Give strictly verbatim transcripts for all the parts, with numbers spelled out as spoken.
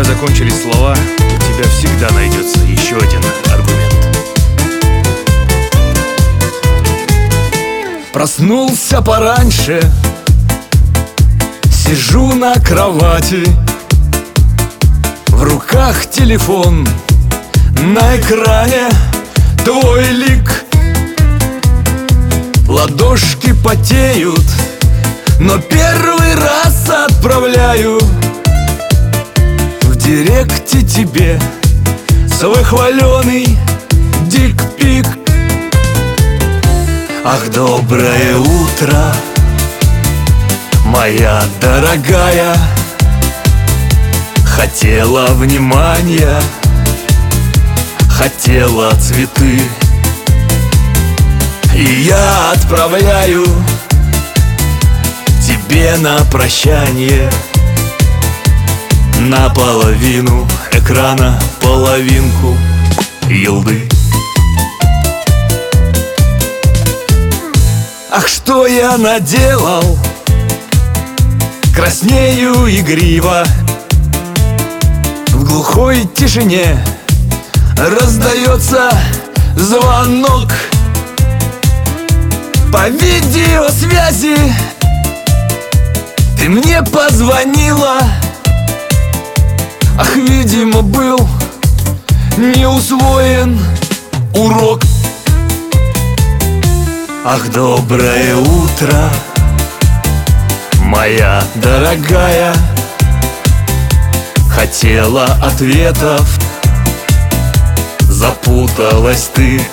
тебя закончились слова, у тебя всегда найдется еще один аргумент. Проснулся пораньше, сижу на кровати, в руках телефон, на экране твой лик. Ладошки потеют, но первый раз отправляю в директе тебе свой хваленый дик-пик. Ах, доброе утро, моя дорогая, хотела внимания, хотела цветы, и я отправляю тебе на прощание наполовину экрана половинку елды. Ах, что я наделал, краснею игриво, в глухой тишине раздается звонок. По видеосвязи ты мне позвонила. Ах, видимо, был не усвоен урок. Ах, доброе утро, моя дорогая, хотела ответов, запуталась ты,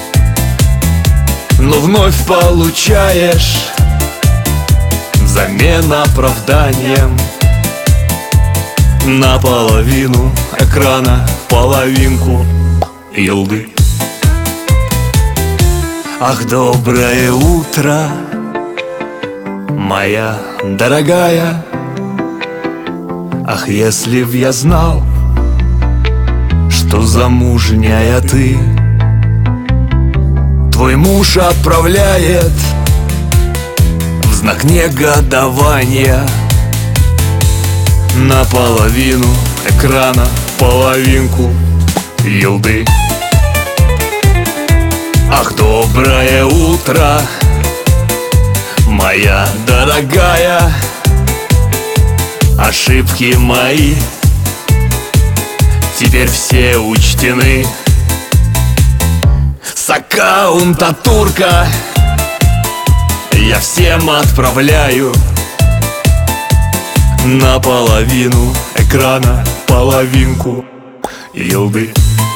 но вновь получаешь взамен оправданием наполовину экрана половинку елды. Ах, доброе утро, моя дорогая, ах, если б я знал, что замужняя ты, твой муж отправляет в знак негодования наполовину экрана половинку елды. Ах, доброе утро, моя дорогая, ошибки мои теперь все учтены. С аккаунта турка я всем отправляю наполовину экрана половинку елды.